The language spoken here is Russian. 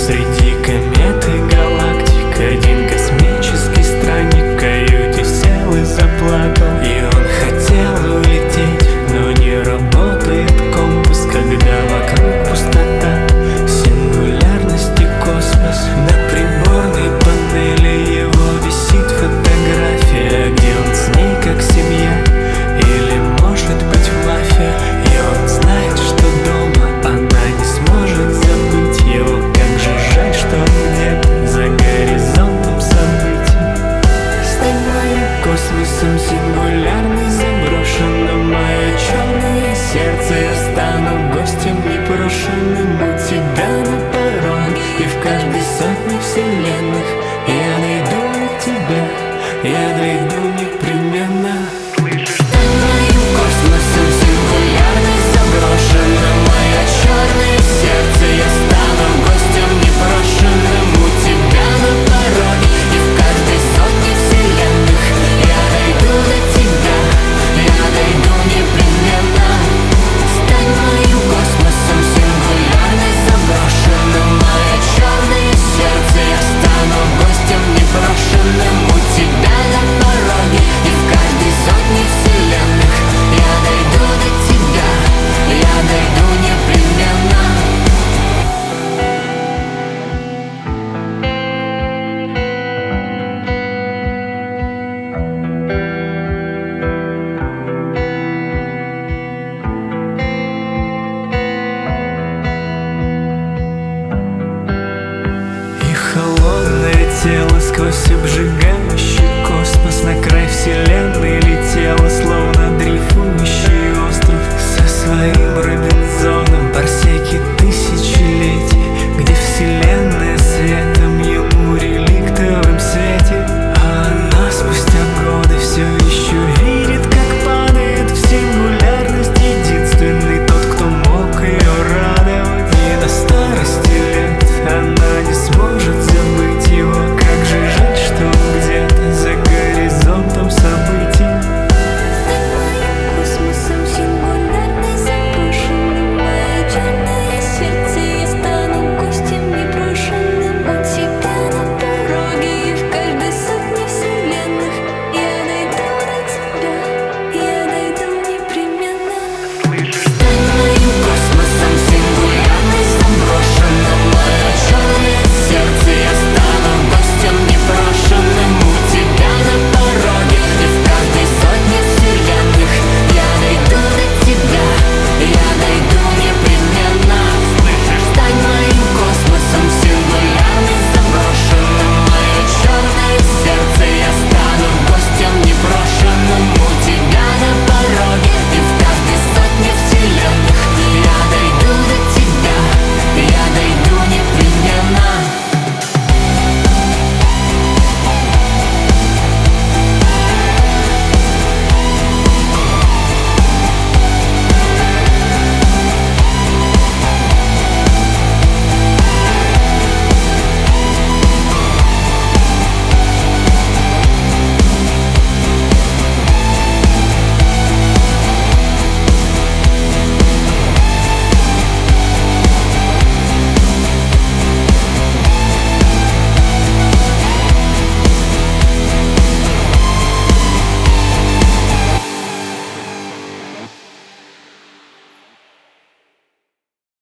Среди комет и галактик один космический странник в каюте сел и заплакал. И он хотел улететь, но не работает компас, когда вокруг пустота, сингулярность и космос. На приборной панели его висит фотография, где он с ней как семья, или может быть мафия. И он знает, что дома она не сможет забыть его. Как же жаль, что он где-то за горизонтом событий. Стань моим космосом, сингулярный, заброшенным, мое черное сердце. Я стану гостем непрошенным у тебя на пороге, и в каждой сотне вселенных я найду тебя, я найду непременно. Стань моим космосом, сингулярный, заброшенным, мое черное сердце. Я стану гостем непрошенным у тебя на пороге, и в каждой сотне вселенных я найду тебя, я найду непременно. Стань моим космосом, сингулярный, заброшенным, мое черное сердце. Я стану гостем непрошенным у тебя на пороге, и в каждой сотне вселенных я найду до тебя, я найду непременно. И холодное тело сквозь обжигающий